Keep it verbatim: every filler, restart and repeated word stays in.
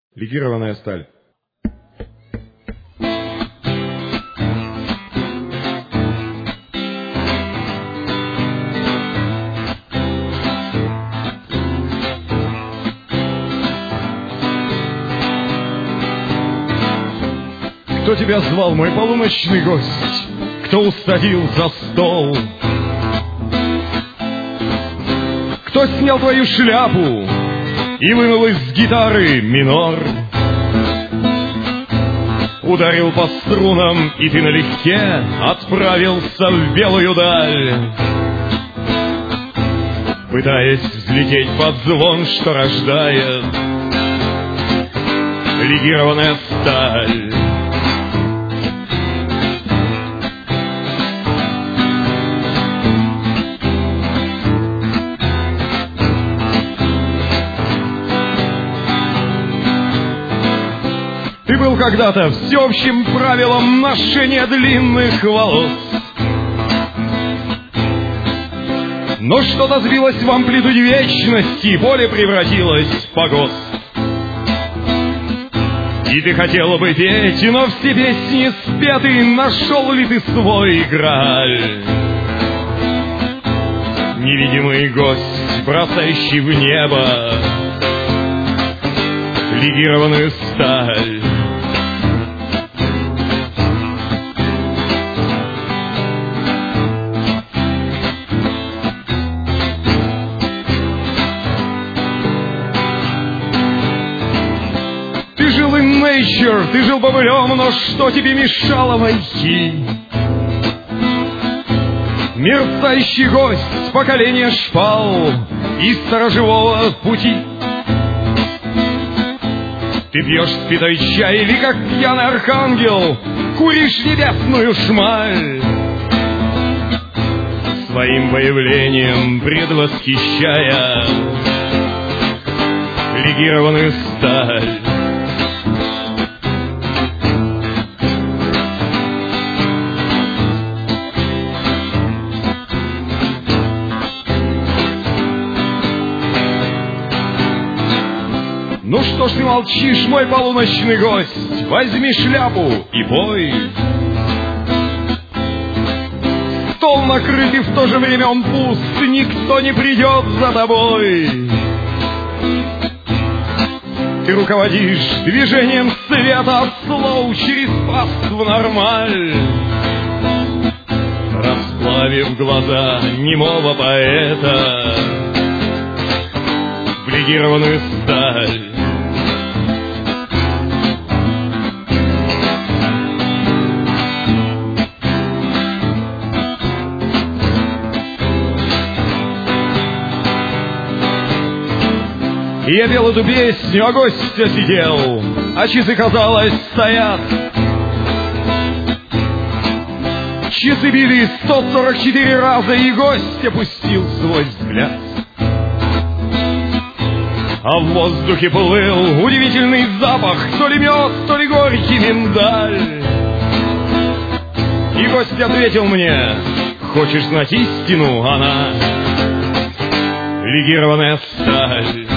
Легированная сталь. Кто тебя звал, мой полуночный гость? Кто усадил за стол? Кто снял твою шляпу и вынул из гитары минор? Ударил по струнам, и ты налегке отправился в белую даль, пытаясь взлететь под звон, что рождает легированная сталь. Ты был когда-то всеобщим правилом ношения длинных волос, но что-то сбилось в амплитуде вечности, и поле превратилось в погост. И ты хотела бы петь, но все песни спеты, нашел ли ты свой грааль? Невидимый гость, бросающий в небо легированную сталь. Ты жил in nature, ты жил бобылем, но что тебе мешало войти? Мерцающий гость, поколение шпал из сторожевого пути. Ты пьешь спитой чай, или как пьяный архангел куришь небесную шмаль, своим появлением предвосхищая легированную сталь. Ну что ж ты молчишь, мой полуночный гость? Возьми шляпу и пой. Стол накрыт, и в то же время он пуст, никто не придет за тобой. Ты руководишь движением света от слоу через паству нормаль, расплавив глаза немого поэта в легированную сталь. И я пел эту песню, а гость сидел, а часы, казалось, стоят. Часы били сто сорок четыре раза, и гость опустил свой взгляд. А в воздухе плыл удивительный запах, то ли мед, то ли горький миндаль. И гость ответил мне: хочешь знать истину, она легированная сталь.